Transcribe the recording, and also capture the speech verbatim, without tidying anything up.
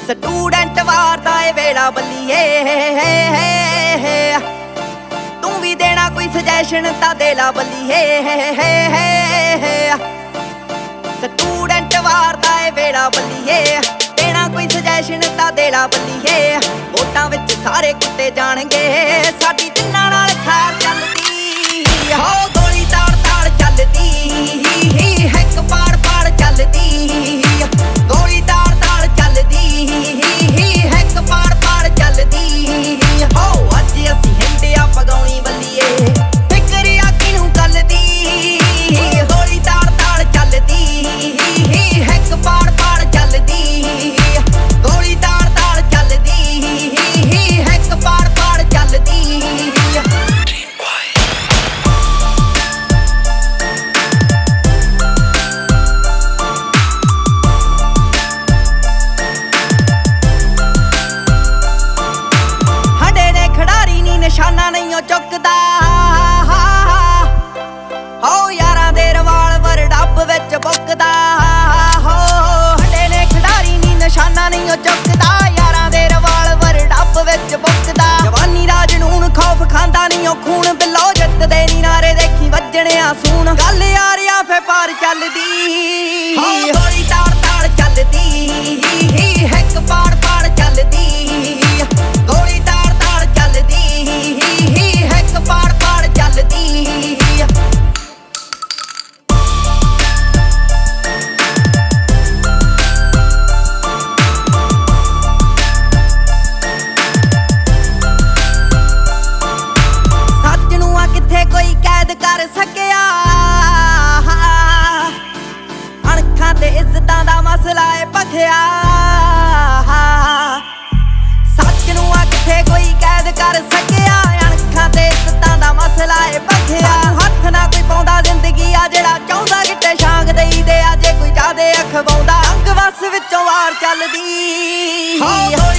student ਵਾਰ ਦਾ ਏ ਵੇਲਾ ਬੱਲੀਏ ਤੂੰ ਵੀ ਦੇਣਾ ਕੋਈ ਸੁਜੈਸ਼ਨ ਤਾਂ ਦੇ ਲਾ ਬੱਲੀਏ ਸਟੂਡੈਂਟ ਵਾਰ ਦਾ ਏ ਵੇਲਾ ਬੱਲੀਏ ਦੇਣਾ ਕੋਈ ਸੁਜੈਸ਼ਨ ਤਾਂ ਦੇ ਲਾ ਬੱਲੀਏ ਵੋਟਾਂ ਵਿੱਚ ਸਾਰੇ ਕੁੱਤੇ ਜਾਣਗੇ ਸਾਡੀ ਤਿੰਨਾਂ ਨਾਲ ਖਾਰ ਚੱਲਦੀ ਹੋ ਗੋਲੀ ਤਾੜ ਤਾੜ ਚੱਲਦੀ ਹੈਕ ਪਾੜ ਪਾੜ ਚੱਲਦੀ ਗੋਲੀ ਤਾੜ ਤਾੜ ਚੱਲਦੀ ਹੈਕ ਪਾੜ ਪਾੜ ਚੱਲਦੀ ਹੋ ਅੱਜ ਅਸੀਂ ਹਿੰਡਿਆ ਪਗਾਉਣੀ ਬੱਲੀਏ ਫਿਕਰਿਆ ਕਿਨੂੰ ਕੱਲਦੀ ਗੋਲੀ ਤਾੜ ਤਾੜ ਚੱਲਦੀ ਹੈਕ ਪਾੜ ਪਾੜ ਚੱਲਦੀ ਗੋਲੀ ਤਾੜ ਤਾੜ ਚੱਲਦੀ ਹੈਕ ਪਾੜ ਪਾੜ ਚੱਲਦੀ ਨਿਸ਼ਾਨਾ ਨਹੀਂ ਉਹ ਚੁੱਕਦਾ ਹੋ ਯਾਰਾਂ ਦੇ ਰਿਵਾਲਵਰ ਡੱਬ ਵਿੱਚ ਬੁੱਕਦਾ ਹੋ ਹੱਡੇ ਨੇ ਖਿਡਾਰੀ ਨੀ ਨਿਸ਼ਾਨਾ ਨਹੀਂ ਉਹ ਚੁੱਕਦਾ ਯਾਰਾਂ ਦੇ ਰਿਵਾਲਵਰ ਡੱਬ ਵਿੱਚ ਬੁੱਕਦਾ ਜਵਾਨੀ ਦਾ ਜਨੂਨ ਖੌਫ ਖਾਂਦਾ ਨਹੀਂ ਉਹ ਖੂਨ ਬਿੱਲੋ ਜਿੱਤਦੇ ਨੀ ਨਾਰੇ ਦੇਖੀ ਵੱਜਣਿਆ ਸੂਣ ਗੱਲ ਯਾਰਿਆ ਫੇ ਪਾਰ ਚੱਲਦੀ ਹੋ ਗੋਲੀ ਤਾੜ ਤਾੜ ਚੱਲਦੀ ਹੈਕ ਪਾੜ ਪਾੜ ਚੱਲਦੀ ਗੋਲੀ ਤਾੜ ਤਾੜ ਚੱਲਦੀ ਹੈਕ ਪਾੜ ਪਾੜ ਚੱਲਦੀ ਸੱਚ ਨੂੰ ਆ ਕਿੱਥੇ ਕੋਈ ਕੈਦ ਕਰ ਸਕਿਆ ਅਣਖਾਂ ਤੇ ਇੱਜ਼ਤਾਂ ਦਾ ਮਸਲਾ ਏ ਭਖਿਆ ਸੱਚ ਨੂੰ ਆ ਕਿੱਥੇ ਕੋਈ ਕੈਦ ਕਰ ਸਕਿਆ ਅਣਖਾਂ ਤੇ ਇੱਜ਼ਤਾਂ ਦਾ ਮਸਲਾ ਏ ਭਖਿਆ ਹੱਥ ਨਾ ਕੋਈ ਪਾਉਂਦਾ ਜ਼ਿੰਦਗੀ ਆ ਜਿਹੜਾ ਚਾਹੁੰਦਾ ਕਿਤੇ ਛਾਂਗ ਦੇਈ ਦੇ ਆ ਜੇ ਕੋਈ ਜਾਦੇ ਅਖਵਾਉਂਦਾ ਅੰਗ ਵਸ ਵਿੱਚੋਂ ਵਾਰ ਚੱਲਦੀ